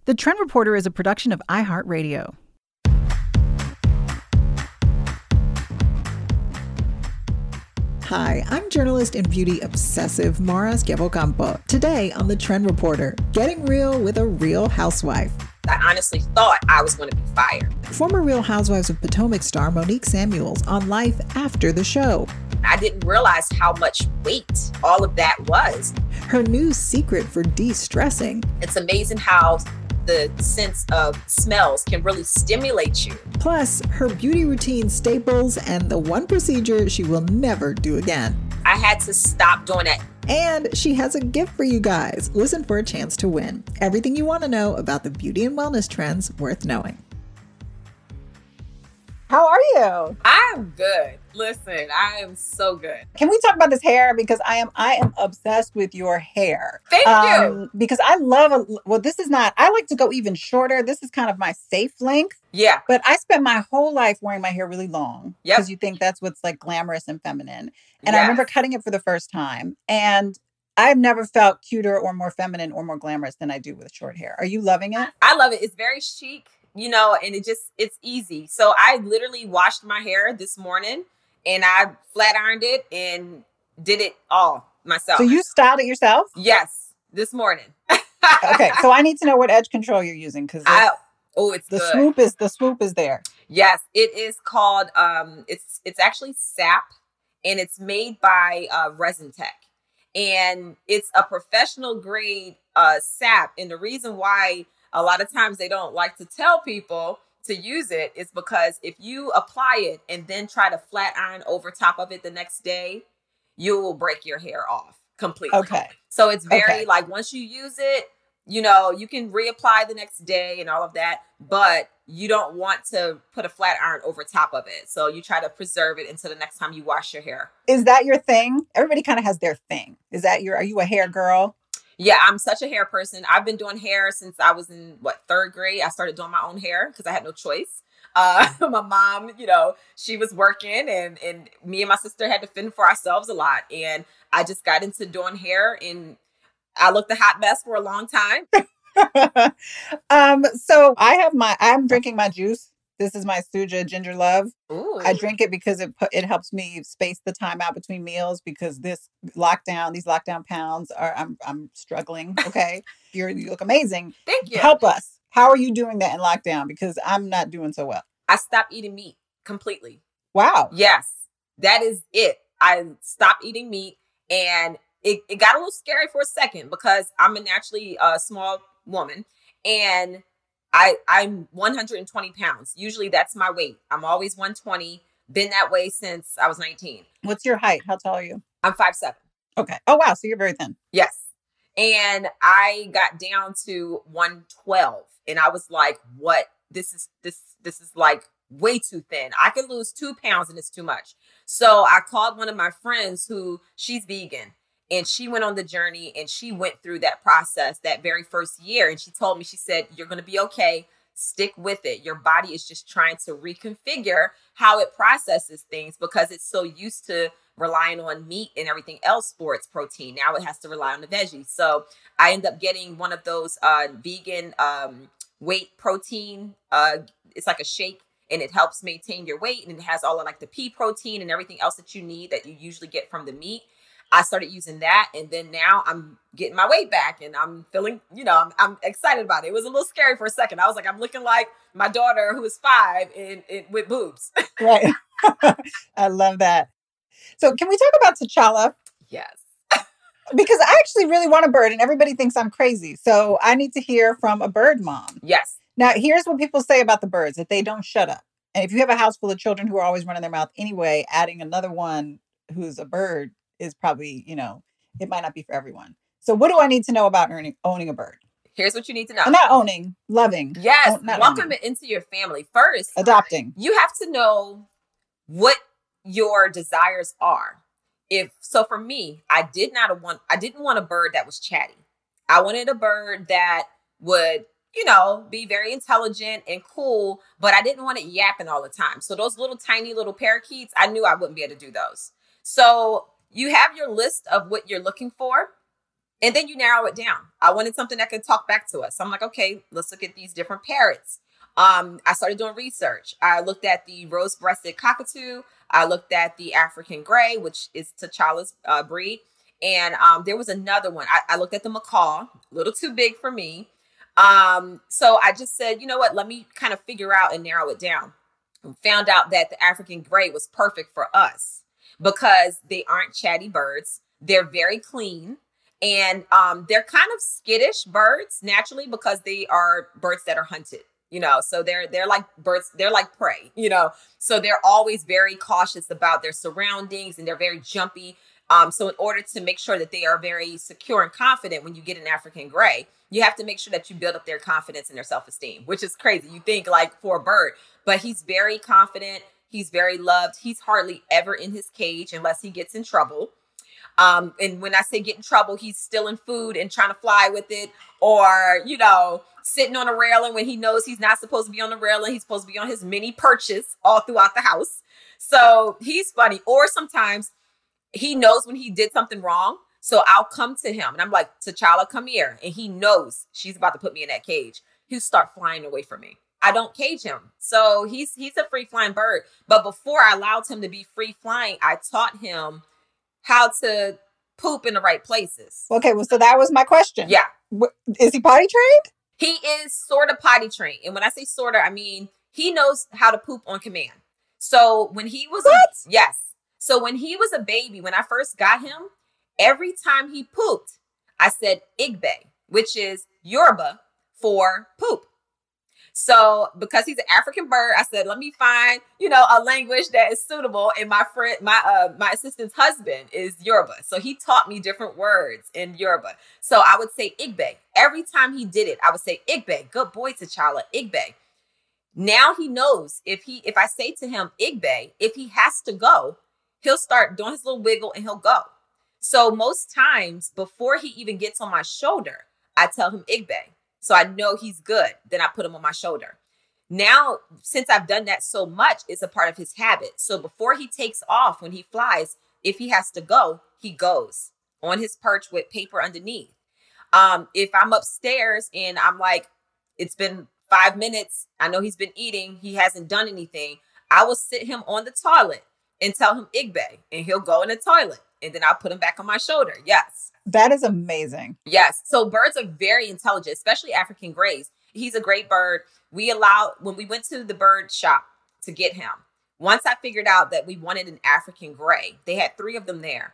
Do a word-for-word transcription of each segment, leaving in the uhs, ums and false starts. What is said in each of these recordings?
The Trend Reporter is a production of iHeartRadio. Hi, I'm journalist and beauty obsessive Mara Schiavocampo. Today on The Trend Reporter, getting real with a real housewife. I honestly thought I was going to be fired. Former Real Housewives of Potomac star Monique Samuels on life after the show. I didn't realize how much weight all of that was. Her new secret for de-stressing. It's amazing how the sense of smells can really stimulate you. Plus, her beauty routine staples and the one procedure she will never do again. I had to stop doing that. And she has a gift for you guys. Listen for a chance to win. Everything you want to know about the beauty and wellness trends worth knowing. How are you? I'm good. Listen, I am so good. Can we talk about this hair? Because I am I am obsessed with your hair. Thank um, you. Because I love, a, well, this is not, I like to go even shorter. This is kind of my safe length. Yeah. But I spent my whole life wearing my hair really long. Yep. Because you think that's what's like glamorous and feminine. And Yes. I remember cutting it for the first time. And I've never felt cuter or more feminine or more glamorous than I do with short hair. Are you loving it? I love it. It's very chic, you know, and it just, it's easy. So I literally washed my hair this morning and I flat ironed it and did it all myself. So you styled it yourself? Yes, this morning. Okay, so I need to know what edge control you're using because oh, it's the good. swoop is the swoop is there. Yes, it is called. Um, it's it's actually Sap, and it's made by uh, Resin Tech, and it's a professional grade uh, sap. And the reason why a lot of times they don't like to tell people to use it is because if you apply it and then try to flat iron over top of it the next day, you will break your hair off completely. Okay. So it's very Okay. like once you use it, you know, you can reapply the next day and all of that, but you don't want to put a flat iron over top of it. So you try to preserve it until the next time you wash your hair. Is that your thing? Everybody kind of has their thing. Is that your, are you a hair girl? Yeah, I'm such a hair person. I've been doing hair since I was in, what, third grade. I started doing my own hair because I had no choice. Uh, my mom, you know, she was working and, and me and my sister had to fend for ourselves a lot. And I just got into doing hair and I looked a hot mess for a long time. um, so I have my, I'm drinking my juice. This is my Suja Ginger Love. Ooh. I drink it because it pu- it helps me space the time out between meals because this lockdown, these lockdown pounds are, I'm I'm struggling. Okay. You're, you look amazing. Thank you. Help us. How are you doing that in lockdown? Because I'm not doing so well. I stopped eating meat completely. Wow. Yes, that is it. I stopped eating meat and it, it got a little scary for a second because I'm a naturally uh, small woman and I, I'm one hundred twenty pounds. Usually that's my weight. I'm always one twenty, been that way since I was nineteen. What's your height? How tall are you? I'm five seven. Okay. Oh, wow. So you're very thin. Yes. And I got down to one twelve and I was like, what? This is, this, this is like way too thin. I could lose two pounds and it's too much. So I called one of my friends who she's vegan and she went on the journey and she went through that process that very first year. And she told me, she said, you're going to be okay. Stick with it. Your body is just trying to reconfigure how it processes things because it's so used to relying on meat and everything else for its protein. Now it has to rely on the veggies. So I end up getting one of those uh, vegan um, weight protein. Uh, it's like a shake and it helps maintain your weight. And it has all of like the pea protein and everything else that you need that you usually get from the meat. I started using that. And then now I'm getting my weight back and I'm feeling, you know, I'm, I'm excited about it. It was a little scary for a second. I was like, I'm looking like my daughter who is five and, and with boobs. Right. I love that. So can we talk about T'Challa? Yes. Because I actually really want a bird and everybody thinks I'm crazy. So I need to hear from a bird mom. Yes. Now, here's what people say about the birds, that they don't shut up. And if you have a house full of children who are always running their mouth anyway, adding another one who's a bird is probably, you know, it might not be for everyone. So what do I need to know about owning, owning a bird? Here's what you need to know. And not owning, loving. Yes. Oh, not Welcome owning. it into your family. First, Adopting. you have to know what your desires are. If so, for me, I did not want, I didn't want a bird that was chatty. I wanted a bird that would, you know, be very intelligent and cool, but I didn't want it yapping all the time. So those little tiny little parakeets, I knew I wouldn't be able to do those. So you have your list of what you're looking for. And then you narrow it down. I wanted something that could talk back to us. So I'm like, okay, let's look at these different parrots. Um, I started doing research. I looked at the rose-breasted cockatoo. I looked at the African gray, which is T'Challa's uh, breed. And um, there was another one. I, I looked at the macaw, a little too big for me. Um, so I just said, you know what, let me kind of figure out and narrow it down. And found out that the African gray was perfect for us because they aren't chatty birds. They're very clean. And um, they're kind of skittish birds naturally because they are birds that are hunted, you know, so they're they're like birds. They're like prey, you know, so they're always very cautious about their surroundings and they're very jumpy. Um, so in order to make sure that they are very secure and confident when you get an African gray, you have to make sure that you build up their confidence and their self-esteem, which is crazy. You think like for a bird, but he's very confident. He's very loved. He's hardly ever in his cage unless he gets in trouble. Um, and when I say get in trouble, he's stealing food and trying to fly with it, or, you know, sitting on a railing when he knows he's not supposed to be on the railing. He's supposed to be on his mini perches all throughout the house. So he's funny. Or sometimes he knows when he did something wrong. So I'll come to him and I'm like, T'Challa, come here. And he knows she's about to put me in that cage. He'll start flying away from me. I don't cage him. So he's, he's a free flying bird. But before I allowed him to be free flying, I taught him how to poop in the right places. Okay, well, so that was my question. Yeah. Wh- Is he potty trained? He is sort of potty trained. And when I say sort of, I mean, he knows how to poop on command. So when he was, What? A, yes. So when he was a baby, when I first got him, every time he pooped, I said Igbe, which is Yoruba for poop. So because he's an African bird, I said, let me find, you know, a language that is suitable. And my friend, my uh, my assistant's husband is Yoruba. So he taught me different words in Yoruba. So I would say Igbe. Every time he did it, I would say Igbe. Good boy, T'Challa, Igbe. Now he knows if he if I say to him Igbe, if he has to go, he'll start doing his little wiggle and he'll go. So most times before he even gets on my shoulder, I tell him Igbe. So I know he's good. Then I put him on my shoulder. Now, since I've done that so much, it's a part of his habit. So before he takes off, when he flies, if he has to go, he goes on his perch with paper underneath. Um, if I'm upstairs and I'm like, it's been five minutes, I know he's been eating, he hasn't done anything, I will sit him on the toilet and tell him Igbe, and he'll go in the toilet. And then I'll put him back on my shoulder. Yes. That is amazing. Yes. So birds are very intelligent, especially African grays. He's a great bird. We allowed, when we went to the bird shop to get him, once I figured out that we wanted an African gray, they had three of them there.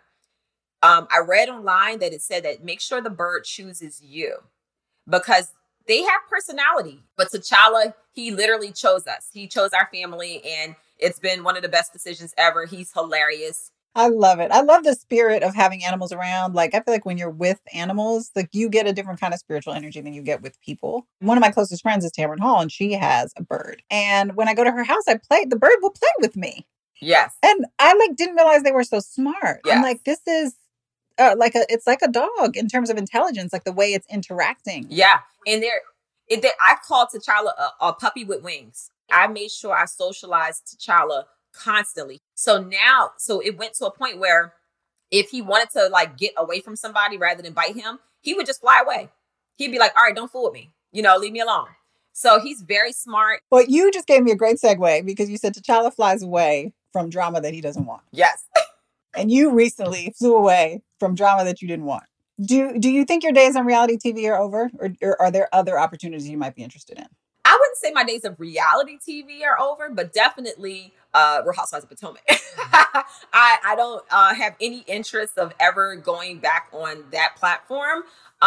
Um, I read online that it said that make sure the bird chooses you because they have personality. But T'Challa, he literally chose us. He chose our family, and it's been one of the best decisions ever. He's hilarious. I love it. I love the spirit of having animals around. Like, I feel like when you're with animals, like you get a different kind of spiritual energy than you get with people. One of my closest friends is Tamron Hall, and she has a bird. And when I go to her house, I play, the bird will play with me. Yes. And I like didn't realize they were so smart. Yes. I'm like, this is uh, like a, it's like a dog in terms of intelligence, like the way it's interacting. Yeah. And they're, it, they, I call T'Challa a, a puppy with wings. I made sure I socialized T'Challa constantly. So now, so it went to a point where if he wanted to like get away from somebody rather than bite him, he would just fly away. He'd be like, all right, don't fool with me. You know, leave me alone. So he's very smart. But you just gave me a great segue because you said T'Challa flies away from drama that he doesn't want. Yes. And you recently flew away from drama that you didn't want. Do do you think your days on reality T V are over? Or, or are there other opportunities you might be interested in? I wouldn't say my days of reality T V are over, but definitely uh, Real Housewives of Potomac. I, I don't uh, have any interest of ever going back on that platform.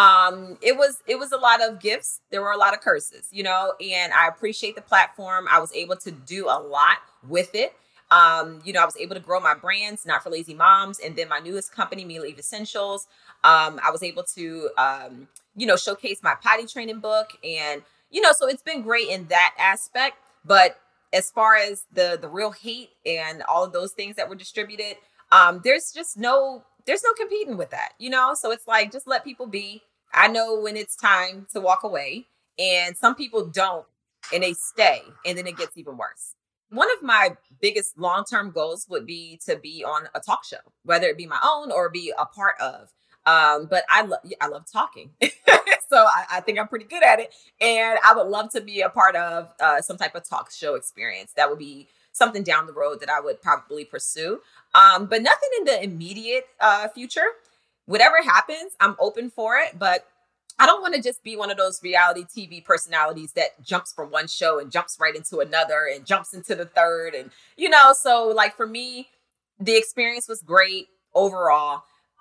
Um, it was it was a lot of gifts. There were a lot of curses, you know, and I appreciate the platform. I was able to do a lot with it. Um, you know, I was able to grow my brands, Not for Lazy Moms, and then my newest company, Mila Eve Essentials. Um, I was able to, um, you know, showcase my potty training book, and you know, so it's been great in that aspect. But as far as the the real hate and all of those things that were distributed, um, there's just no there's no competing with that, you know. So it's like just let people be. I know when it's time to walk away, and some people don't, and they stay, and then it gets even worse. One of my biggest long-term goals would be to be on a talk show, whether it be my own or be a part of. Um, but I love I love talking, so I, I think I'm pretty good at it, and I would love to be a part of uh, some type of talk show experience. That would be something down the road that I would probably pursue. Um, but nothing in the immediate uh, future. Whatever happens, I'm open for it, but I don't want to just be one of those reality T V personalities that jumps from one show and jumps right into another and jumps into the third. And, you know, so like for me, the experience was great overall.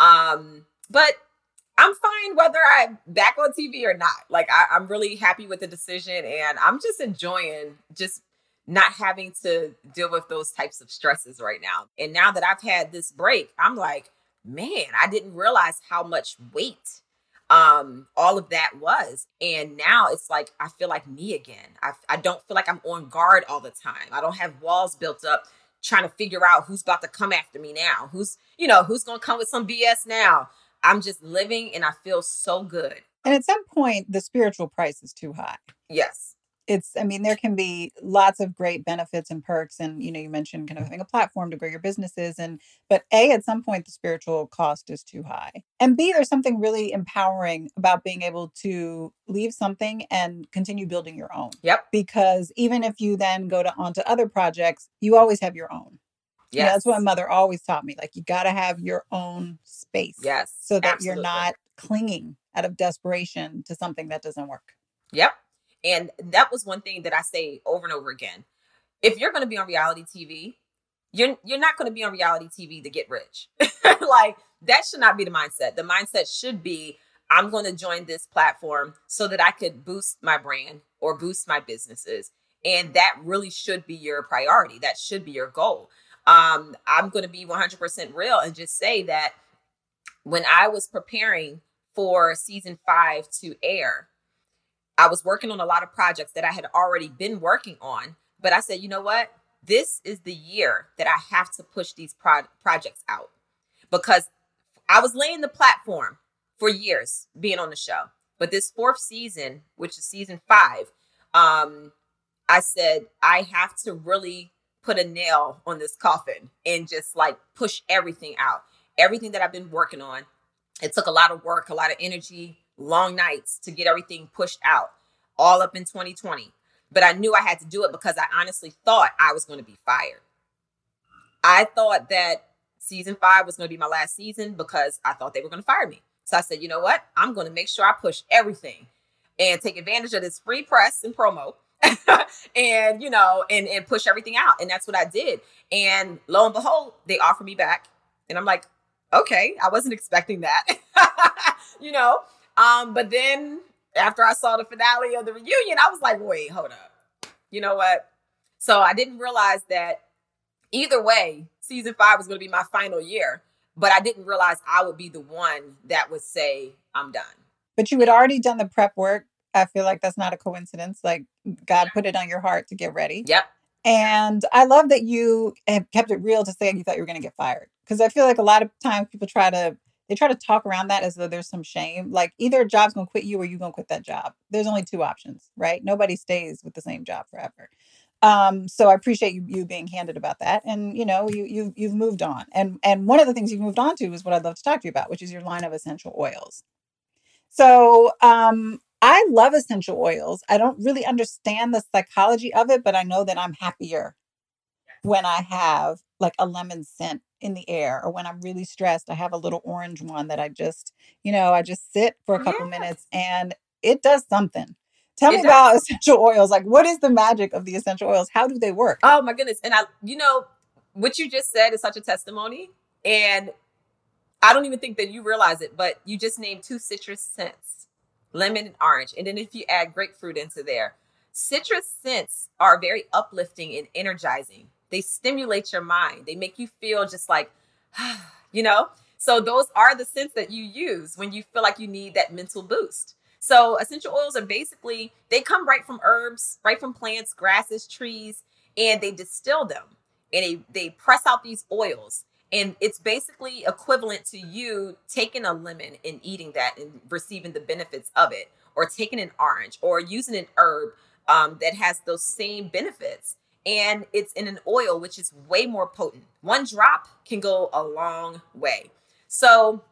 Um, but I'm fine whether I'm back on T V or not. Like I, I'm really happy with the decision, and I'm just enjoying just not having to deal with those types of stresses right now. And now that I've had this break, I'm like, man, I didn't realize how much weight um all of that was. And now it's like I feel like me again. I, I don't feel like I'm on guard all the time. I don't have walls built up trying to figure out who's about to come after me now, who's you know who's gonna come with some B S now. I'm just living, and I feel so good. And at some point, the spiritual price is too high. Yes. It's, I mean, there can be lots of great benefits and perks. And, you know, you mentioned kind of having a platform to grow your businesses. And, but A, at some point, the spiritual cost is too high. And B, there's something really empowering about being able to leave something and continue building your own. Yep. Because even if you then go to onto other projects, you always have your own. Yes. Yeah, that's what my mother always taught me. Like, you got to have your own space. Yes. So that absolutely. you're not clinging out of desperation to something that doesn't work. Yep. And that was one thing that I say over and over again. If you're going to be on reality T V, you're you're not going to be on reality T V to get rich. Like, that should not be the mindset. The mindset should be, I'm going to join this platform so that I could boost my brand or boost my businesses. And that really should be your priority. That should be your goal. Um, I'm going to be one hundred percent real and just say that when I was preparing for season five to air, I was working on a lot of projects that I had already been working on, but I said, you know what? This is the year that I have to push these pro- projects out, because I was laying the platform for years being on the show. But this fourth season, which is season five, um, I said, I have to really put a nail on this coffin and just like push everything out. Everything that I've been working on. It took a lot of work, a lot of energy, long nights to get everything pushed out, all up in twenty twenty. But I knew I had to do it because I honestly thought I was going to be fired. I thought that season five was going to be my last season because I thought they were going to fire me. So I said, you know what? I'm going to make sure I push everything and take advantage of this free press and promo and, you know, and, and push everything out. And that's what I did. And lo and behold, they offered me back. And I'm like, okay, I wasn't expecting that, you know? Um, but then after I saw the finale of the reunion, I was like, wait, hold up. You know what? So I didn't realize that either way, season five was going to be my final year, but I didn't realize I would be the one that would say, I'm done. But you had already done the prep work. I feel like that's not a coincidence. Like, God put it on your heart to get ready. Yep. And I love that you have kept it real to say you thought you were going to get fired. Because I feel like a lot of times people try to, they try to talk around that as though there's some shame. Like, either a job's going to quit you or you're going to quit that job. There's only two options, right? Nobody stays with the same job forever. Um, so I appreciate you, you being candid about that. And, you know, you, you, you've moved on. And, and one of the things you've moved on to is what I'd love to talk to you about, which is your line of essential oils. So, um, I love essential oils. I don't really understand the psychology of it, but I know that I'm happier when I have like a lemon scent in the air, or when I'm really stressed, I have a little orange one that I just, you know, I just sit for a couple Yeah. minutes and it does something. Tell It me does. about essential oils. Like, what is the magic of the essential oils? How do they work? Oh my goodness. And I, you know, what you just said is such a testimony. And I don't even think that you realize it, but you just named two citrus scents, lemon and orange. And then if you add grapefruit into there, citrus scents are very uplifting and energizing. They stimulate your mind. They make you feel just like, you know, so those are the scents that you use when you feel like you need that mental boost. So essential oils are basically, they come right from herbs, right from plants, grasses, trees, and they distill them and they, they press out these oils. And it's basically equivalent to you taking a lemon and eating that and receiving the benefits of it, or taking an orange or using an herb um, that has those same benefits. And it's in an oil, which is way more potent. One drop can go a long way. So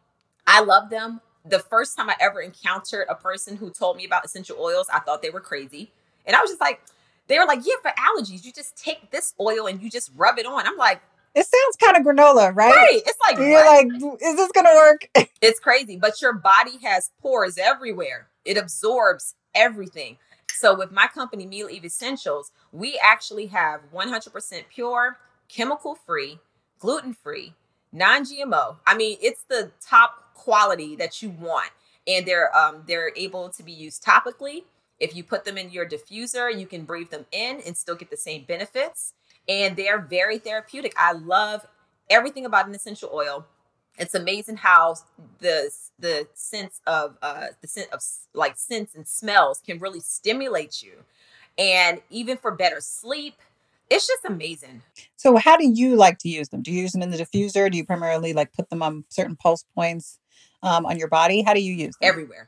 I love them. The first time I ever encountered a person who told me about essential oils, I thought they were crazy. And I was just like, they were like, yeah, for allergies, you just take this oil and you just rub it on. I'm like, it sounds kind of granola, right? Right. It's like, you're what? like, is this going to work? It's crazy, but your body has pores everywhere. It absorbs everything. So with my company, Mila Eve Essentials, we actually have one hundred percent pure, chemical-free, gluten-free, non-G M O. I mean, it's the top quality that you want. And they're um, they're able to be used topically. If you put them in your diffuser, you can breathe them in and still get the same benefits. And they're very therapeutic. I love everything about an essential oil. It's amazing how the the sense of uh the scent of like scents and smells can really stimulate you, and even for better sleep, it's just amazing. So, how do you like to use them? Do you use them in the diffuser? Do you primarily like put them on certain pulse points um, on your body? How do you use them? Everywhere.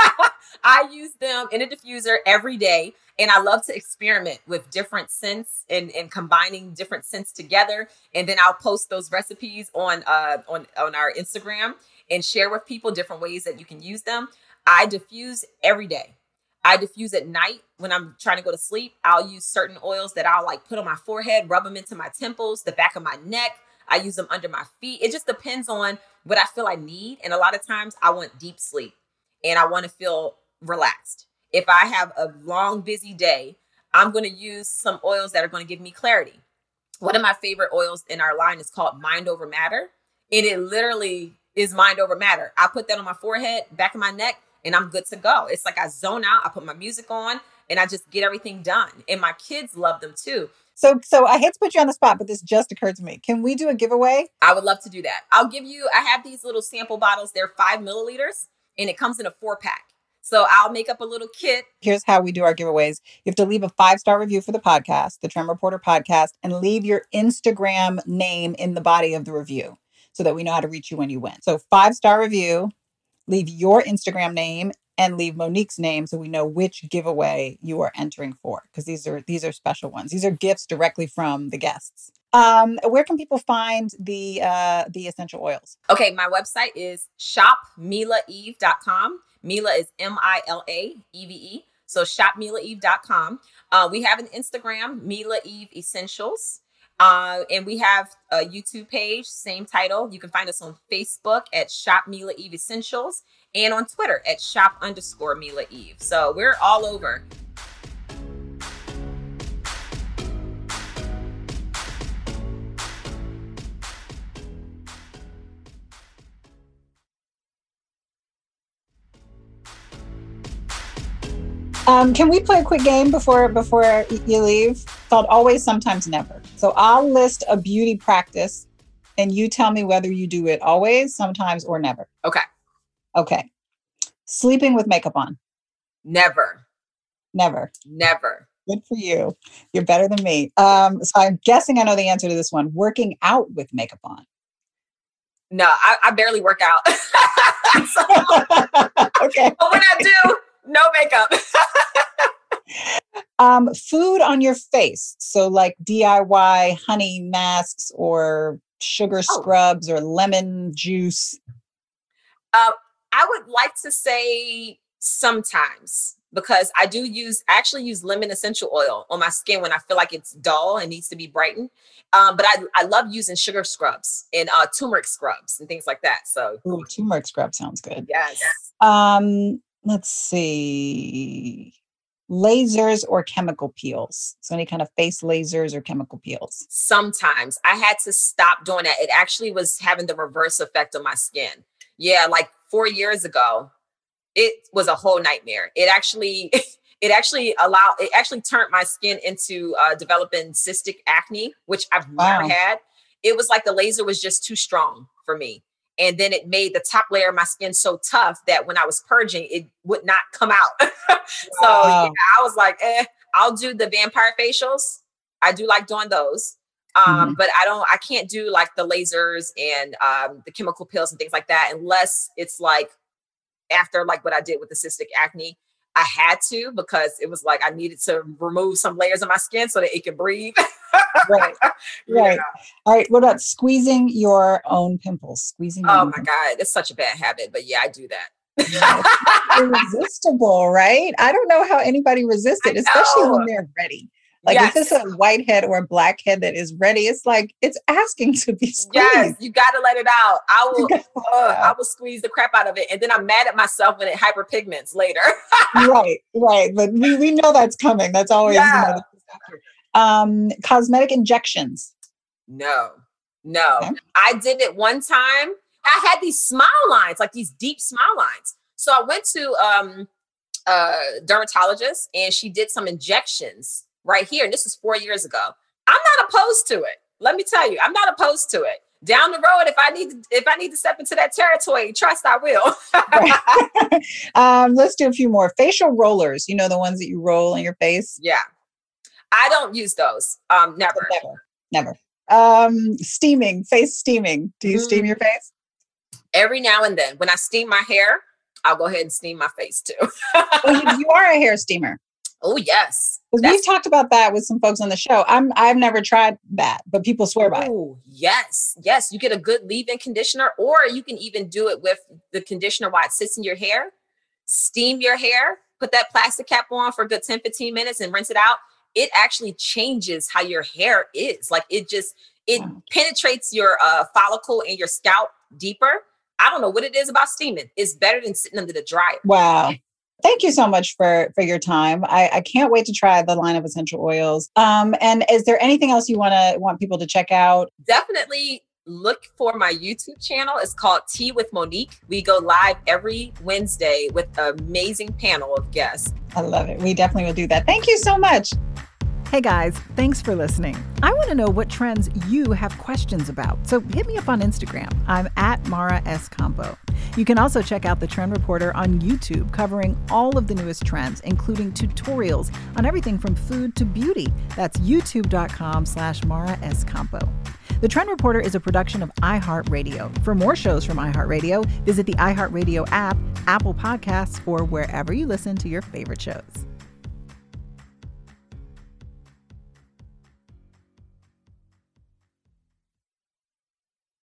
I use them in a diffuser every day. And I love to experiment with different scents and, and combining different scents together. And then I'll post those recipes on, uh, on, on our Instagram and share with people different ways that you can use them. I diffuse every day. I diffuse at night when I'm trying to go to sleep. I'll use certain oils that I'll like put on my forehead, rub them into my temples, the back of my neck. I use them under my feet. It just depends on what I feel I need. And a lot of times I want deep sleep and I want to feel relaxed. If I have a long, busy day, I'm going to use some oils that are going to give me clarity. One of my favorite oils in our line is called Mind Over Matter. And it literally is mind over matter. I put that on my forehead, back of my neck, and I'm good to go. It's like I zone out. I put my music on and I just get everything done. And my kids love them too. So, so I hate to put you on the spot, but this just occurred to me. Can we do a giveaway? I would love to do that. I'll give you, I have these little sample bottles. They're five milliliters and it comes in a four pack. So I'll make up a little kit. Here's how we do our giveaways. You have to leave a five-star review for the podcast, the Trend Reporter podcast, and leave your Instagram name in the body of the review so that we know how to reach you when you win. So five-star review, leave your Instagram name, and leave Monique's name so we know which giveaway you are entering for, because these are these are special ones. These are gifts directly from the guests. Um, where can people find the uh, the essential oils? Okay, my website is shop mila eve dot com. Mila is M I L A E V E. So shop mila eve dot com. Uh, we have an Instagram, Mila Eve Essentials. Uh, and we have a YouTube page, same title. You can find us on Facebook at Shop Mila Eve Essentials and on Twitter at shop underscore Mila Eve. So we're all over. Um, can we play a quick game before before you leave? It's called Always, Sometimes, Never. So I'll list a beauty practice and you tell me whether you do it always, sometimes, or never. Okay. Okay. Sleeping with makeup on. Never. Never. Never. Good for you. You're better than me. Um, so I'm guessing I know the answer to this one. Working out with makeup on. No, I, I barely work out. So, okay. but when I do, no makeup. um, food on your face. So like D I Y honey masks or sugar Oh. scrubs or lemon juice. Uh, I would like to say sometimes, because I do use, I actually use lemon essential oil on my skin when I feel like it's dull and needs to be brightened. Um, but I, I love using sugar scrubs and uh, turmeric scrubs and things like that. So Ooh, turmeric scrub sounds good. yes. Um, let's see. Lasers or chemical peels. So any kind of face lasers or chemical peels. Sometimes I had to stop doing that. It actually was having the reverse effect on my skin. Yeah, like four years ago, it was a whole nightmare. It actually, it actually allowed, it actually turned my skin into uh, developing cystic acne, which I've Wow. never had. It was like the laser was just too strong for me. And then it made the top layer of my skin so tough that when I was purging, it would not come out. So Wow. yeah, I was like, eh, I'll do the vampire facials. I do like doing those. Um, Mhm. but I don't, I can't do like the lasers and um, the chemical pills and things like that, unless it's like after like what I did with the cystic acne. I had to because it was like I needed to remove some layers of my skin so that it could breathe. Right. Right. Yeah. All right. What about squeezing your own pimples? Squeezing. Your Oh own my pimples. God. It's such a bad habit, but yeah, I do that. Irresistible, right? I don't know how anybody resists it, especially when they're ready. Like yes. if it's a white head or a black head that is ready, it's like it's asking to be squeezed. Yes, you got to let it out. I will, uh, I will squeeze the crap out of it, and then I'm mad at myself when it hyperpigments later. Right, right. But we, we know that's coming. That's always yeah. you know, um, cosmetic injections. No, no. Okay. I did it one time. I had these smile lines, like these deep smile lines. So I went to um, a dermatologist, and she did some injections right here. And this was four years ago. I'm not opposed to it. Let me tell you, I'm not opposed to it. Down the road, if I need to, if I need to step into that territory, trust I will. Right. um, let's do a few more. Facial rollers. You know, the ones that you roll in your face. Yeah. I don't use those. Um, never. Never. Never. Um, steaming, face steaming. Do you mm. steam your face? Every now and then. When I steam my hair, I'll go ahead and steam my face too. Well, you, you are a hair steamer. Oh, yes. Because we've talked about that with some folks on the show. I'm, I've never tried that, but people swear by it. Oh, yes. Yes. You get a good leave-in conditioner, or you can even do it with the conditioner while it sits in your hair. Steam your hair, put that plastic cap on for a good ten, fifteen minutes and rinse it out. It actually changes how your hair is. Like it just, it wow. penetrates your uh, follicle and your scalp deeper. I don't know what it is about steaming. It's better than sitting under the dryer. Wow. Thank you so much for, for your time. I, I can't wait to try the line of essential oils. Um, and is there anything else you want to want people to check out? Definitely look for my YouTube channel. It's called Tea with Monique. We go live every Wednesday with an amazing panel of guests. I love it. We definitely will do that. Thank you so much. Hey guys, thanks for listening. I want to know what trends you have questions about, so hit me up on Instagram. I'm at Mara S. Campo. You can also check out the Trend Reporter on YouTube, covering all of the newest trends, including tutorials on everything from food to beauty. That's youtube.com slash Mara S. Campo. The Trend Reporter is a production of iHeartRadio. For more shows from iHeartRadio, visit the iHeartRadio app, Apple Podcasts, or wherever you listen to your favorite shows.